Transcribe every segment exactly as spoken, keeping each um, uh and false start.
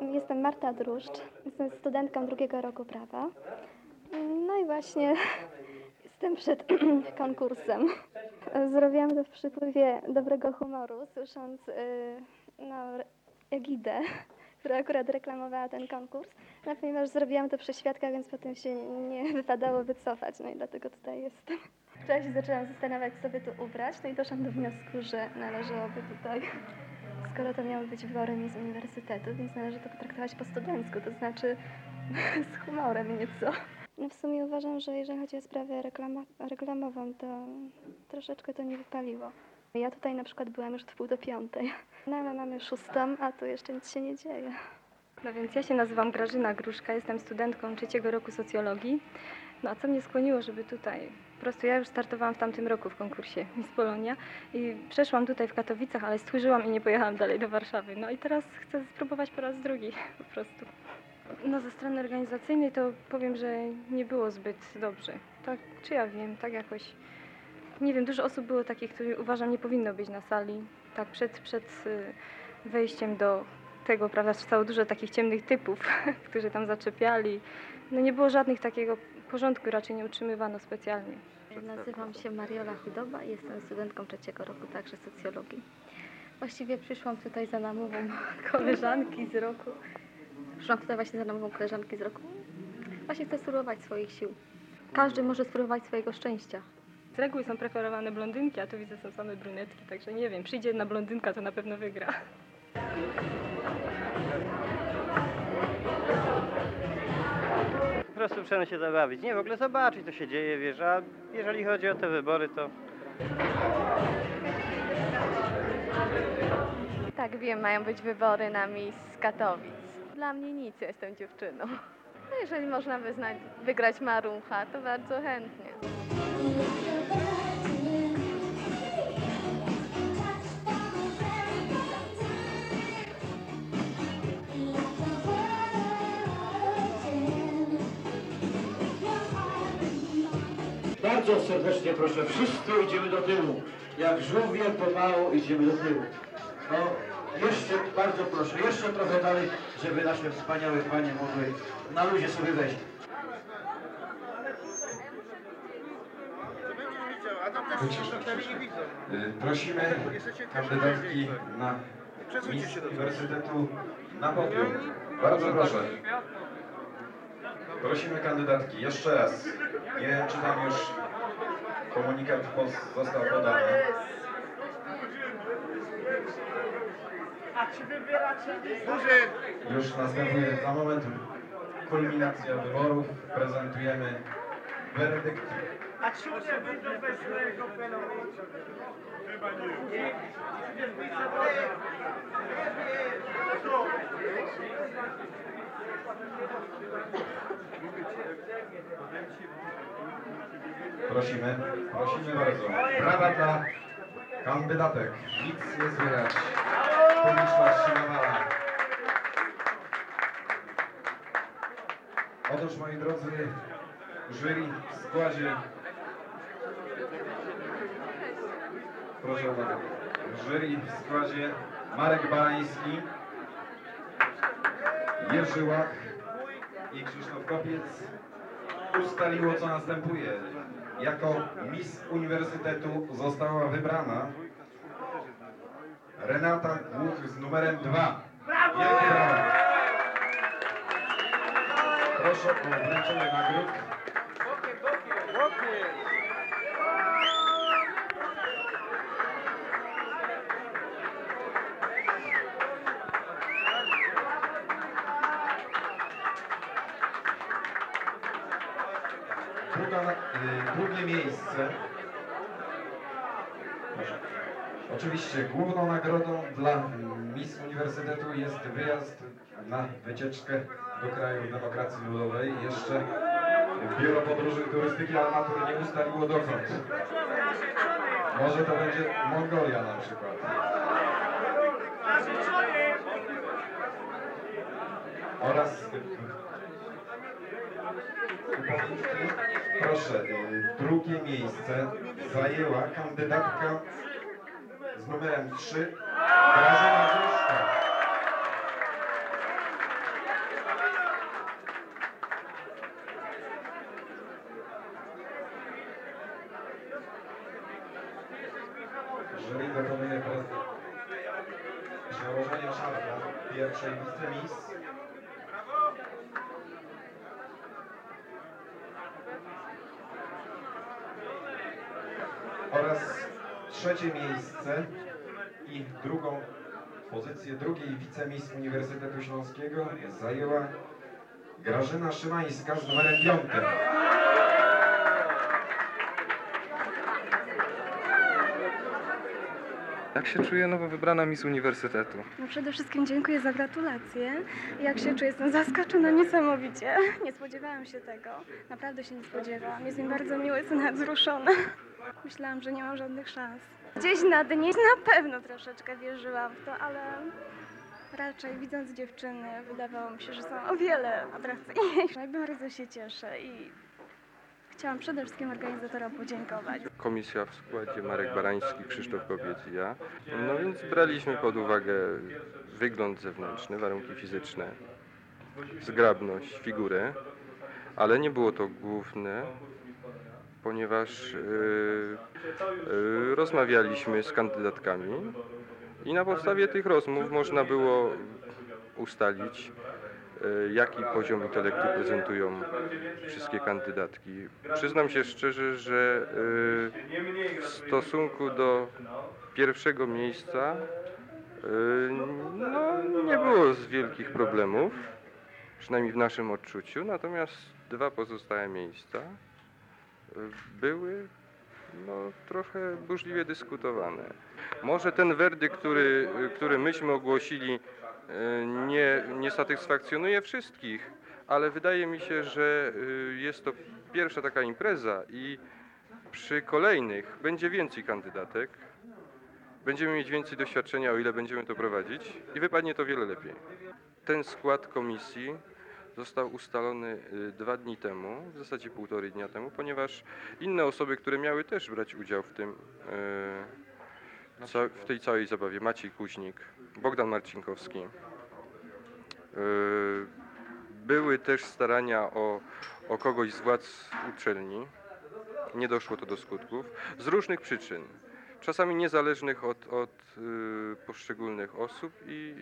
Jestem Marta Druszcz, jestem studentką drugiego roku prawa. No i właśnie jestem przed konkursem. Zrobiłam to w przypływie dobrego humoru, słysząc yy, no, Egidę, która akurat reklamowała ten konkurs. No, ponieważ zrobiłam to przy świadkach, więc potem się nie wypadało wycofać, no i dlatego tutaj jestem. Wczoraj się zaczęłam zastanawiać, co by tu ubrać, no i doszłam do wniosku, że należałoby tutaj, skoro to miało być wyborem z uniwersytetu, więc należy to potraktować po studencku, to znaczy z humorem nieco. No w sumie uważam, że jeżeli chodzi o sprawę reklama, reklamową, to troszeczkę to nie wypaliło. Ja tutaj na przykład byłam już w pół do piątej, no ale mamy szóstą, a tu jeszcze nic się nie dzieje. No więc ja się nazywam Grażyna Gruszka, jestem studentką trzeciego roku socjologii. No a co mnie skłoniło, żeby tutaj, po prostu ja już startowałam w tamtym roku w konkursie Miss Polonia i przeszłam tutaj w Katowicach, ale stchórzyłam i nie pojechałam dalej do Warszawy. No i teraz chcę spróbować po raz drugi po prostu. No ze strony organizacyjnej to powiem, że nie było zbyt dobrze. Tak, czy ja wiem, tak jakoś, nie wiem, dużo osób było takich, które uważam nie powinno być na sali. Tak przed, przed wejściem do tego, prawda, stało dużo takich ciemnych typów, którzy tam zaczepiali. No nie było żadnych takiego porządku, raczej nie utrzymywano specjalnie. Nazywam się Mariola Chudoba i jestem studentką trzeciego roku także socjologii. Właściwie przyszłam tutaj za namową koleżanki z roku. Przyszłam tutaj właśnie za namową koleżanki z roku. Właśnie chcę spróbować swoich sił. Każdy może spróbować swojego szczęścia. Z reguły są preferowane blondynki, a tu widzę są same brunetki, także nie wiem, przyjdzie jedna blondynka, to na pewno wygra. Po prostu trzeba się zabawić. Nie, w ogóle zobaczyć, co się dzieje, wiesz, a jeżeli chodzi o te wybory, to... Tak, wiem, mają być wybory na Miss Katowic. Dla mnie nic, ja jestem dziewczyną. No jeżeli można wyznać, wygrać Marucha, to bardzo chętnie. Bardzo serdecznie proszę, wszyscy idziemy do tyłu. Jak żółwie pomału idziemy do tyłu. No, jeszcze bardzo proszę, jeszcze trochę dalej, żeby nasze wspaniałe panie mogły na luzie sobie wejść. Prosimy kandydatki na Miss Uniwersytetu na podium. Bardzo proszę. Prosimy kandydatki, jeszcze raz. Nie czytam już, komunikat został podany. Już następuje za moment kulminacja wyborów. Prezentujemy werdykt. A czy nie będą bez swojego pelonu? Chyba nie. Prosimy, prosimy bardzo. Brawa dla kandydatek. Nic nie słychać. Publiczność się nawala. Otóż, moi drodzy, jury w składzie. Proszę uwagę. Jury w składzie Marek Balański, Jerzy Łach i Krzysztof Kopiec ustaliło, co następuje. Jako Miss Uniwersytetu została wybrana Renata Głuch z numerem dwa. Wielkie brawa! Proszę o wręczenie nagród. Druga, y, drugie miejsce. Proszę. Oczywiście główną nagrodą dla Miss Uniwersytetu jest wyjazd na wycieczkę do krajów demokracji ludowej. Jeszcze Biuro Podróży Turystyki Armatury nie ustaliło dokąd. Może to będzie Mongolia na przykład. Oraz proszę, drugie miejsce zajęła kandydatka z numerem trzy, Grażyna Gruszka. pierwszej wicemis oraz trzecie miejsce i drugą pozycję drugiej wicemis Uniwersytetu Śląskiego zajęła Grażyna Szymańska z numerem piątym. Jak się czuje nowo wybrana Miss Uniwersytetu? No przede wszystkim dziękuję za gratulacje. Jak się czuję? Jestem zaskoczona niesamowicie. Nie spodziewałam się tego. Naprawdę się nie spodziewałam. Jest mi bardzo miło, jestem nawet wzruszona. Myślałam, że nie mam żadnych szans. Gdzieś na dnie na pewno troszeczkę wierzyłam w to, ale raczej widząc dziewczyny wydawało mi się, że są o wiele atrakcyjniejsze. Bardzo się cieszę i chciałam przede wszystkim organizatorom podziękować. Komisja w składzie Marek Barański, Krzysztof Kobiet i ja. No więc braliśmy pod uwagę wygląd zewnętrzny, warunki fizyczne, zgrabność, figurę, ale nie było to główne, ponieważ yy, yy, rozmawialiśmy z kandydatkami i na podstawie tych rozmów można było ustalić, jaki poziom intelektu prezentują wszystkie kandydatki. Przyznam się szczerze, że w stosunku do pierwszego miejsca no, nie było z wielkich problemów, przynajmniej w naszym odczuciu, natomiast dwa pozostałe miejsca były no, trochę burzliwie dyskutowane. Może ten werdykt, który, który myśmy ogłosili, nie, nie satysfakcjonuje wszystkich, ale wydaje mi się, że jest to pierwsza taka impreza i przy kolejnych będzie więcej kandydatek, będziemy mieć więcej doświadczenia, o ile będziemy to prowadzić i wypadnie to wiele lepiej. Ten skład komisji został ustalony dwa dni temu, w zasadzie półtorej dnia temu, ponieważ inne osoby, które miały też brać udział w tym, w tej całej zabawie, Maciej Kuźnik, Bogdan Marcinkowski. Były też starania o, o kogoś z władz uczelni. Nie doszło to do skutków. Z różnych przyczyn. Czasami niezależnych od, od poszczególnych osób i,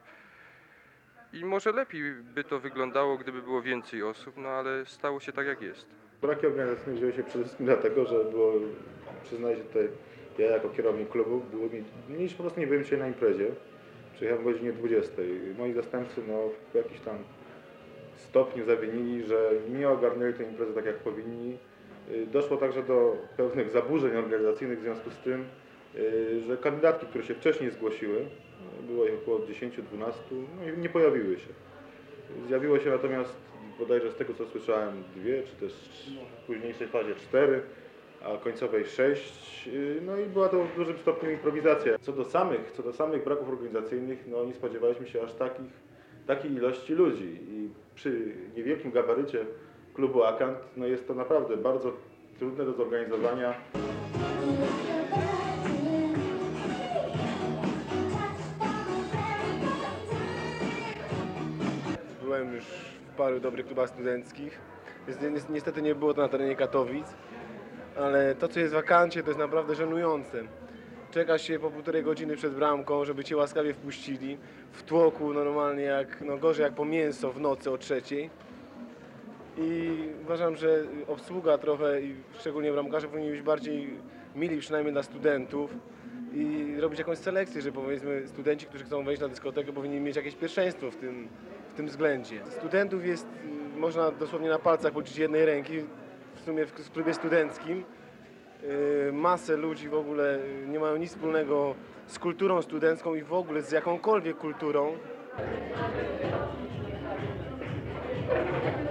i może lepiej by to wyglądało, gdyby było więcej osób, no ale stało się tak, jak jest. Braki organizacyjne wzięły się przede wszystkim dlatego, że było, przyznaję się tutaj, ja jako kierownik klubu, było mi, niż po prostu nie byłem dzisiaj na imprezie. Przyjechałem o godzinie dwudziestej. Moi zastępcy no, w jakimś tam stopniu zawinili, że nie ogarnęli tej imprezy tak jak powinni. Doszło także do pewnych zaburzeń organizacyjnych w związku z tym, że kandydatki, które się wcześniej zgłosiły, było ich około dziesięć do dwunastu, no i nie pojawiły się. Zjawiło się natomiast, bodajże z tego co słyszałem, dwie, czy też w późniejszej fazie cztery, a końcowej sześć, no i była to w dużym stopniu improwizacja. Co do samych, co do samych braków organizacyjnych, no nie spodziewaliśmy się aż takich, takiej ilości ludzi i przy niewielkim gabarycie klubu Akant, no jest to naprawdę bardzo trudne do zorganizowania. Byłem już w paru dobrych klubach studenckich. Niestety nie było to na terenie Katowic, ale to, co jest w Akancie, to jest naprawdę żenujące. Czeka się po półtorej godziny przed bramką, żeby cię łaskawie wpuścili. W tłoku normalnie jak, no gorzej jak po mięso w nocy o trzeciej. I uważam, że obsługa trochę, i szczególnie bramkarze, powinni być bardziej mili, przynajmniej dla studentów. I robić jakąś selekcję, że powiedzmy studenci, którzy chcą wejść na dyskotekę, powinni mieć jakieś pierwszeństwo w tym, w tym względzie. Studentów jest, można dosłownie na palcach policzyć jednej ręki, w sumie w klubie studenckim. Masę ludzi w ogóle nie mają nic wspólnego z kulturą studencką i w ogóle z jakąkolwiek kulturą.